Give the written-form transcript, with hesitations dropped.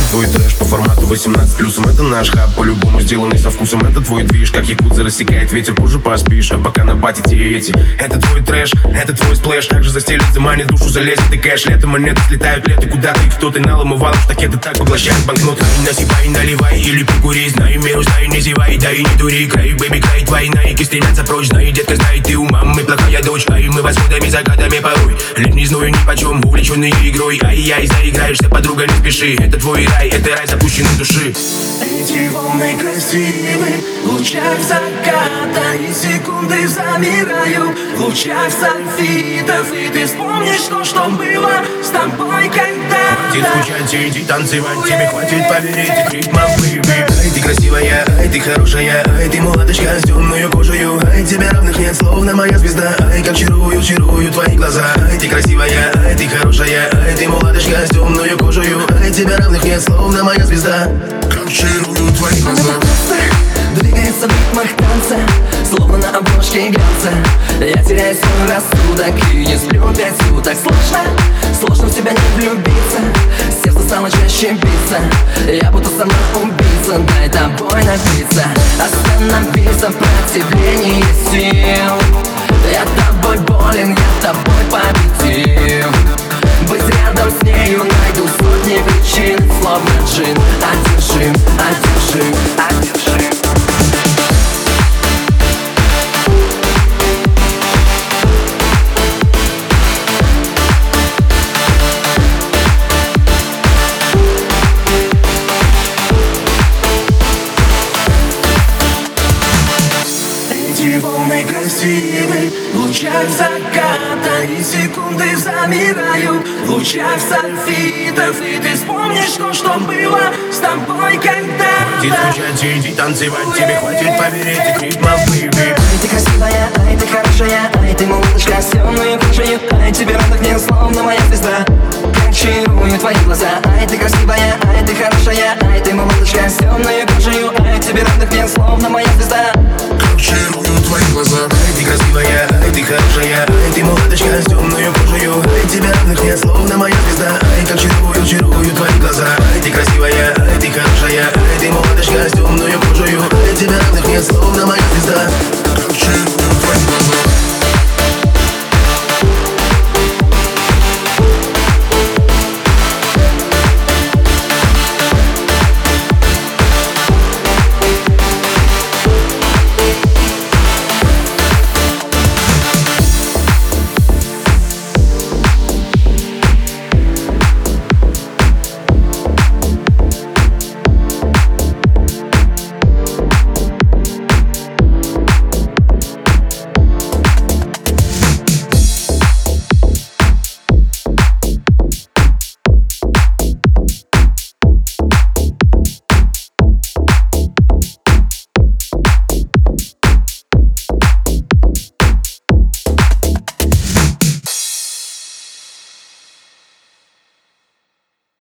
твой трэш по формату 18+. Это наш хаб, по-любому сделанный со вкусом. Это твой движ, как якудза рассекает ветер. Позже поспишь, а пока на пати те эти. Это твой трэш, это твой сплэш. Также застелит, заманит душу, залезет и кэш. Лето монеты слетают, лето куда-то. И кто ты наламывал, в штаке ты так поглощает банкноты. Насыпай, наливай или прикури. Знаю меру, знаю, не зевай, да и не дури. Край, бэби, край, твои найки стремятся прочь. Знаю, детка, знает, ты у мамы плохая дочка. И мы восходами, закатами порой. Лет не знаю нипочем, увлеченный игрой. Ай-яй, заиграешься, подруга, не спеши. Это твой рай, это рай запущенной души. Эти волны красивы, в лучах заката, и секунды замирают в лучах сульфидов. И ты вспомнишь то, что было с тобой когда-то. Хватит скучать, иди танцевать, тебе хватит поверить и ритмов, бэйби. Ай, ты красивая, ай, ты хорошая, ай, ты мулаточка с темную кожею. Ай, тебе равных нет, словно моя звезда. Ай, как чарую, чарую твои глаза. Ай, ты красивая, ай, ты хорошая, ай, ты мулаточка с темную кожею. Ай, тебе равных нет, словно моя звезда. Как чарую твои глаза. Двигается в ритмах танца, словно на обложке глянца. Я теряю свой рассудок и не сплю 5 суток. Сложно в тебя не влюбиться, сердце стало чаще биться. Я будто самоубийца, дай тобой напиться. Остановить сопротивление сил. Я тобой болен, я тобой победил. Быть рядом с нею найду сотни причин. Словно джин, одержим, одержим, одержим. Эти волны красивы, в лучах заката, и секунды замирают в лучах сульфидов. И ты вспомнишь то, что было с тобой когда-то. Хватит скучать, иди танцевать, тебе хватит поверить и ритмов, бэйби. Ай, ты красивая, ай, ты хорошая, ай, ты мулаточка с темной кожей. Ай, тебе равных нет, словно моя звезда. Как чарую твои глаза. Ай, ты красивая, ай, ты хорошая, ай, ты мулаточка с темной кожей. Ай, тебе равных нет, словно моя звезда. Как чарую твои глаза. Ай, ты красивая, ай, ты хорошая, ай, ты мулаточка с темную кожею. Ай, тебе равных нет, словно моя звезда. Ай, как чарую, чарую твои глаза. Ай, ты красивая, ай, ты хорошая, ай, ты мулаточка с темную кожею. Ай, тебе равных нет, словно моя